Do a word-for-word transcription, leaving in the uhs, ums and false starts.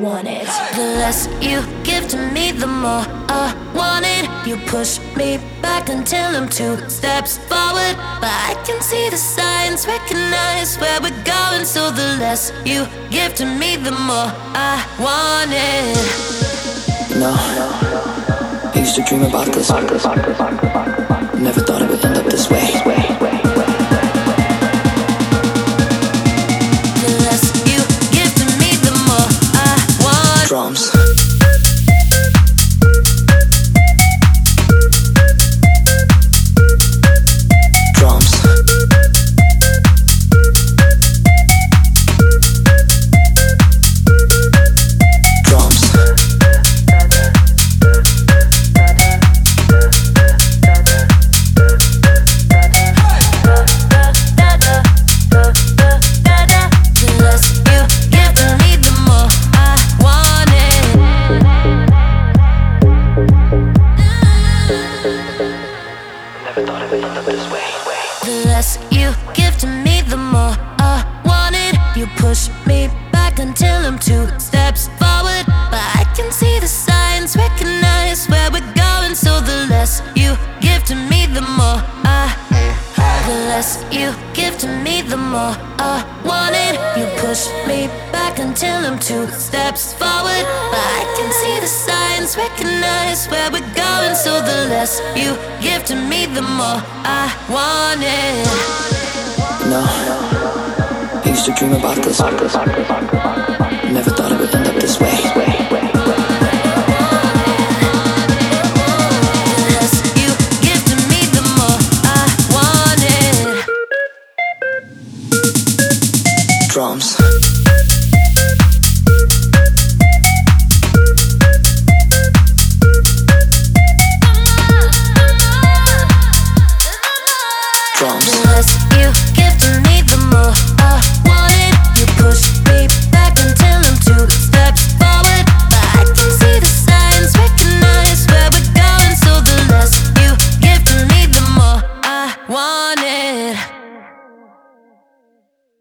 want it. The less you give to me, the more I want it. You push me back until I'm two steps forward, but I can see the signs, recognize where we're going. So the less you give to me, the more I want it. No, I used to dream about this. Never thought it would end up this way. The less you give to me, the more I want. Drums. The less you give to me, the more I want it. You push me back until I'm two steps forward, but I can see the signs, recognize where we're going. So the less you give to me, the more I The less you give to me, the more I want it. You push me back until I'm two steps forward, but I can see the signs, recognize where we're going. So the less you give to me, the more I want it. No, I used to dream about this. Never thought it would end up this way. The less you give to me, the more I want it. Drums.